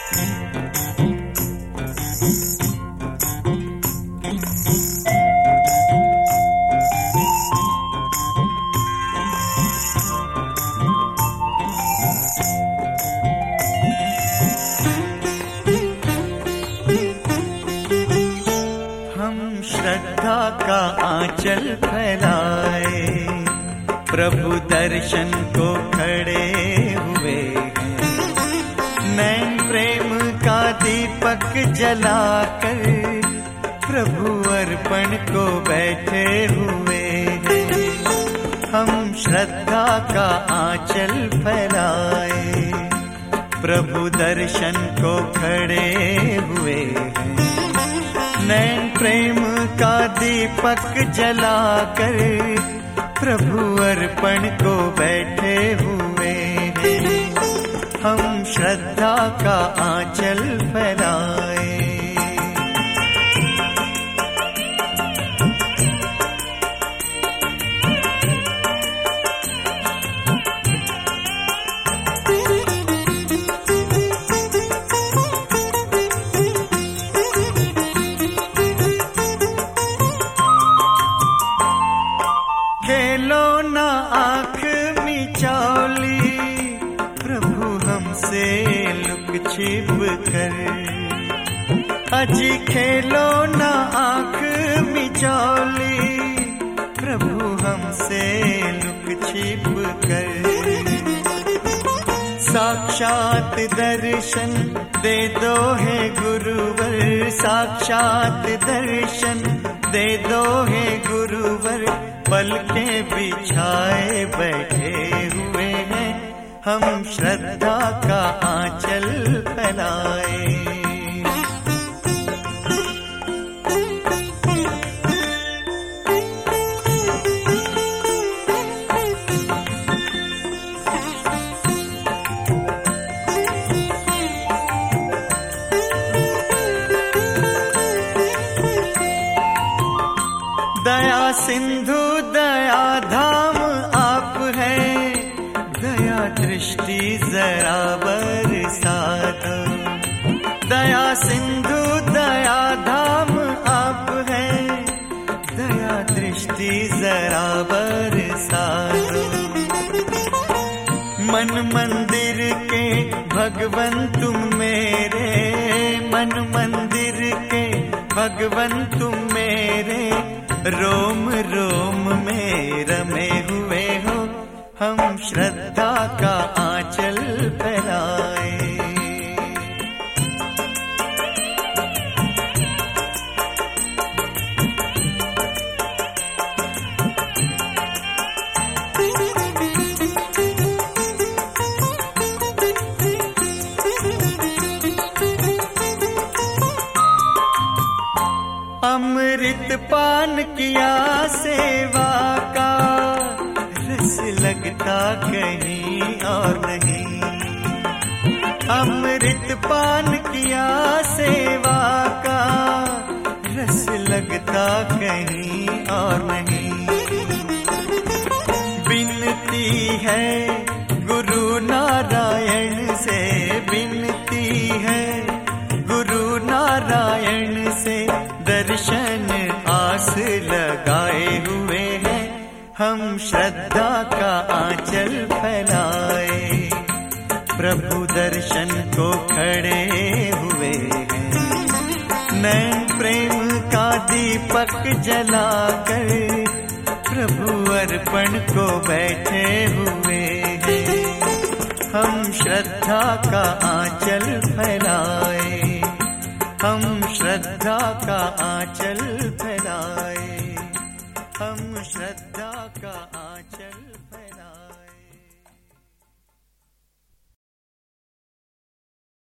श्रद्धा का आंचल फैलाए, प्रभु दर्शन को खड़े हुए हैं। नैन प्रेम का दीपक जलाकर प्रभु अर्पण को बैठे हुए हैं। हम श्रद्धा का आंचल फैलाए, प्रभु दर्शन को खड़े हुए हैं। नैन प्रेम का दीपक जलाकर प्रभु अर्पण को बैठे हुए हैं। हम श्रद्धा का आंचल फैलाए। खेलो न आँख मिचौली, प्रभु हमसे लुक छिप कर। अजी खेलो न आँख मिचौली, प्रभु हमसे लुक छिप कर। साक्षात दर्शन दे दो है गुरुवर, साक्षात दर्शन दे दो है गुरुवर। पलकें बिछाए बैठे हुए हैं, हम श्रद्धा का आंचल फैलाए। दया सिंधु दया धाम आप हैं, दया दृष्टि जरा बरसा दो। दया सिंधु दया धाम आप हैं, दया दृष्टि जरा बरसा दो। मन मंदिर के भगवन तुम मेरे, मन मंदिर के भगवन तुम मेरे। रोम रोम में रमे हुए हो, हम श्रद्धा का आंचल फैलाए। अमृत पान किया सेवा का, रस लगता कहीं और नहीं। अमृत पान किया सेवा का, रस लगता कहीं और नहीं। विनती है गुरु नारायण से, विनती है गुरु नारायण से। दर्शन आस लगाए हुए हैं, हम श्रद्धा का आंचल फैलाए। प्रभु दर्शन को खड़े हुए हैं। नैन प्रेम का दीपक जलाकर प्रभु अर्पण को बैठे हुए हैं। हम श्रद्धा का आंचल फैलाए, हम श्रद्धा का आंचल फैलाए, हम श्रद्धा का आंचल फैलाए।